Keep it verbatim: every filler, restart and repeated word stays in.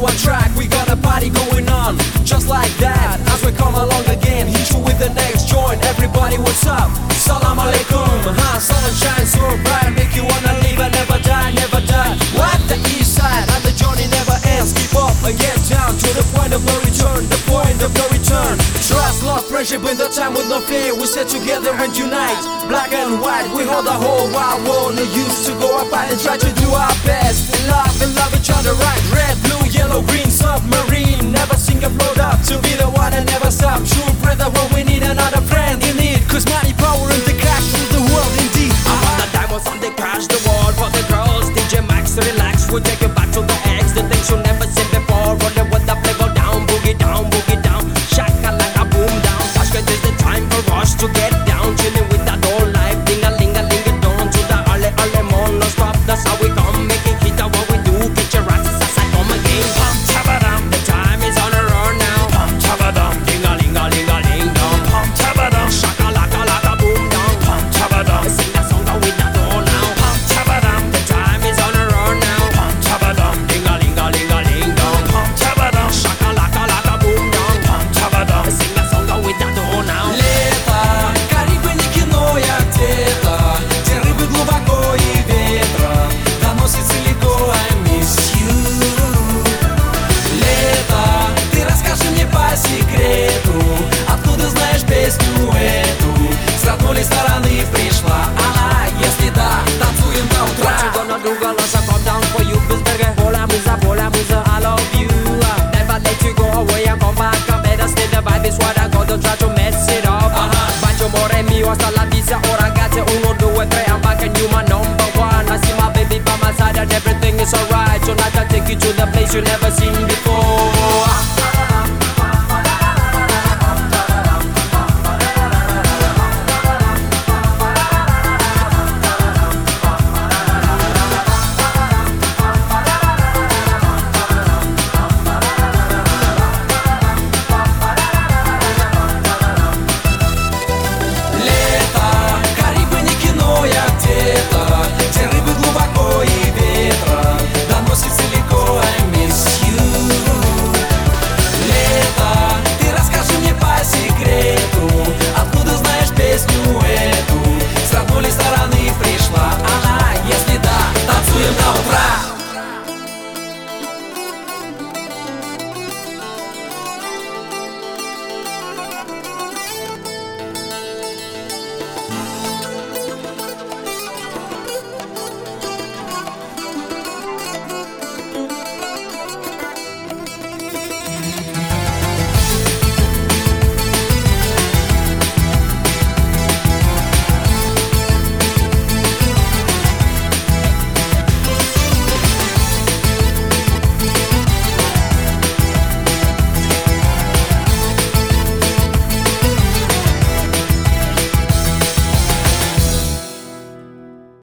one track, we got a party going on. Just like that, as we come along again, hit you with the next joint. Everybody, what's up? Salam alaikum. Huh? Sun shines so bright, make you wanna live and never die, never die. What? The east side, and the journey never ends. Keep up and get down to the point of no return, the point of no return. Trust, love, friendship in the time with no fear. We sit together and unite, black and white. We hold the whole wide world. No use to go apart and try to do our best. Love and love each other right. Red, blue, yellow, green, submarine. Never sing and float up to be the one and never stop. True brother, when we need another friend in need. Cause money, power and the cash rule the world indeed. I want the diamonds on the cash, the world for the girls. D J Max, relax, we'll take you back to the X. The things you never seen before. Roll it with the flavor down, boogie down, boogie down. Shaka like a boom down. Tashkent is the time for us to get down. Chilling with that whole life, ding a ling a ling a don. To the early early morning, no stop, that's how we come. Making hit out what we do, get your asses as I come again. Pum chabadam, the time is on a run now. Pum chabadam, ding a ling a ling a ling dong. Pum chabadam, shaka laka laka boom down. Pum chabadam, sing that song with that all now. Pum chabadam, the time is on a run now. Pum chabadam, ding a ling a ling a ling dong. Pum chabadam, shaka laka laka boom down. Pum chabadam, sing that song with that all now. Лето, Карибы не кино, я где-то, где рыбы глубоко и ветра доносит далеко, I miss you. Лето, ты расскажи мне по секрету, откуда знаешь песню эту? С родной стороны пришла она, если да, танцуем до утра. What you gonna do, girl, as I come down for you, Bisberger? Hola, musa, hola, musa, I love you. Uh, Never let you go away and come back. I better stay, the vibe is what I got, don't try to mess it up. Uh-huh. Bacio more mio, hasta la visa, oh ragazzi, uno, due, tre, I'm back and you my number one. I see my baby by my side and everything is alright. Tonight I'll take you to the place you never seen before. Лето, Карибы не кино, я где-то, где рыбы глубоко и ветра доносит далеко, I miss you. Лето, ты расскажи мне по секрету, откуда знаешь песню эту?